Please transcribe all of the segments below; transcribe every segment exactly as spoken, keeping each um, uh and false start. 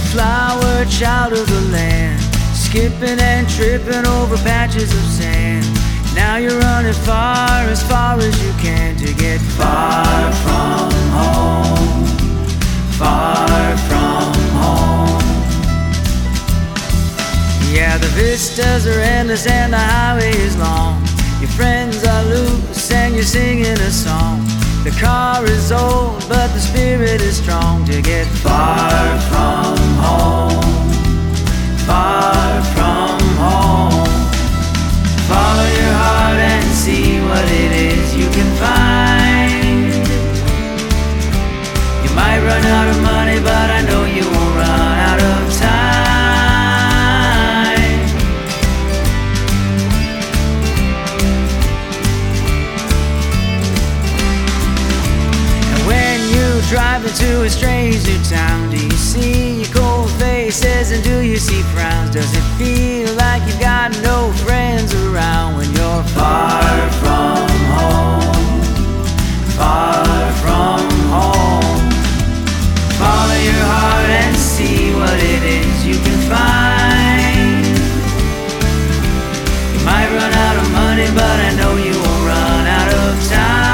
flower child of the land, skipping and tripping over patches of sand. Now you're running far, as far as you can, to get far from home, far from home. Yeah, the vistas are endless and the highway is long. Your friends are loose and you're singing a song. The car is old, but the spirit is strong, to get far from home, far from home. Follow your heart and see what it is you can find. You might run out of money, but I know you won't run out of time. And when you drive into a strange new town, do you see cold faces and do you see frowns? Does it feel like you've got no friends around when you're far from home, far from home? Follow your heart and see what it is you can find. You might run out of money, but I know you won't run out of time.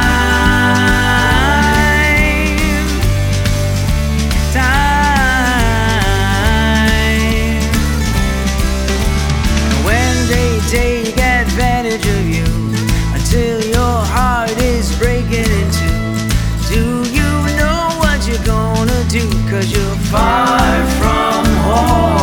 Take advantage of you until your heart is breaking in two. Do you know what you're gonna do? 'Cause you're far from home.